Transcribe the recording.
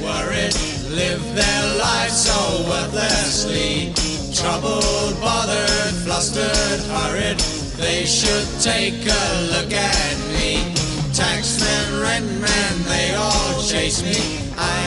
worried, live their lives so worthlessly. Troubled, bothered, flustered, hurried, they should take a look at me. Taxmen, rentmen, they all chase me. I